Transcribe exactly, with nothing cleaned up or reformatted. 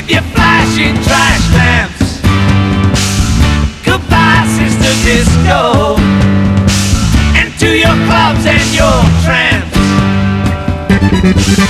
with your flashing trash lamps. Goodbye, Sister Disco, and to your clubs and your trams.